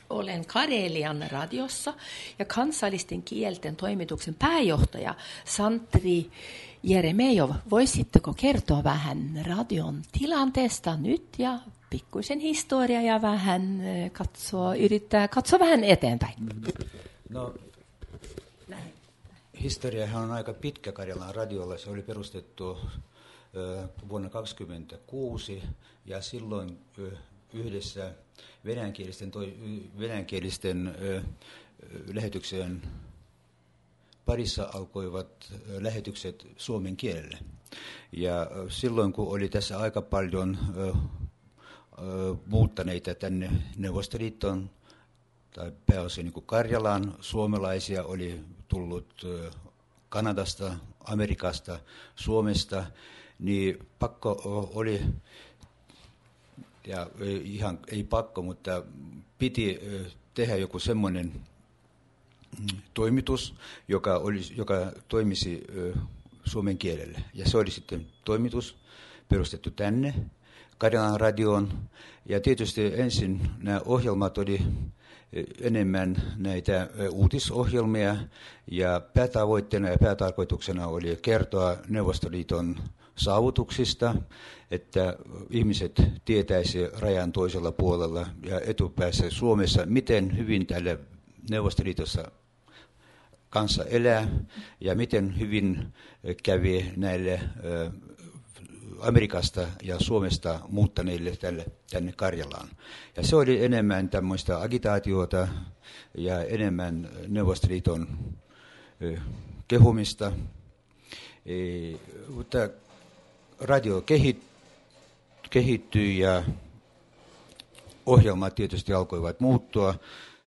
Olen Karelian radiossa ja kansallisten kielten toimituksen pääjohtaja Santeri Jeremejov. Voisitteko kertoa vähän radion tilanteesta nyt ja pikkuisen historiaa ja vähän yrittää katsoa vähän eteenpäin? No, historiahan on aika pitkä Karjalan radiolla. Se oli perustettu vuonna 1926 ja silloin yhdessä venäjänkielisten lähetyksen parissa alkoivat lähetykset suomen kielelle. Ja silloin kun oli tässä aika paljon muuttaneita tänne Neuvostoliittoon tai pääosin niin kuin Karjalaan, suomalaisia oli tullut Kanadasta, Amerikasta, Suomesta, niin pakko oli, ja ihan ei pakko, mutta piti tehdä joku semmoinen toimitus, joka toimisi suomen kielelle. Ja se oli sitten toimitus perustettu tänne Karjalan radioon. Ja tietysti ensin nämä ohjelmat oli enemmän näitä uutisohjelmia, ja päätavoitteena ja päätarkoituksena oli kertoa Neuvostoliiton saavutuksista, että ihmiset tietäisi rajan toisella puolella ja etupäässä Suomessa, miten hyvin täällä Neuvostoliitossa kanssa elää ja miten hyvin kävi näille Amerikasta ja Suomesta muuttaneille tänne Karjalaan. Ja se oli enemmän tämmöistä agitaatiota ja enemmän Neuvostoliiton kehumista. Mutta radio kehittyi ja ohjelmat tietysti alkoivat muuttua.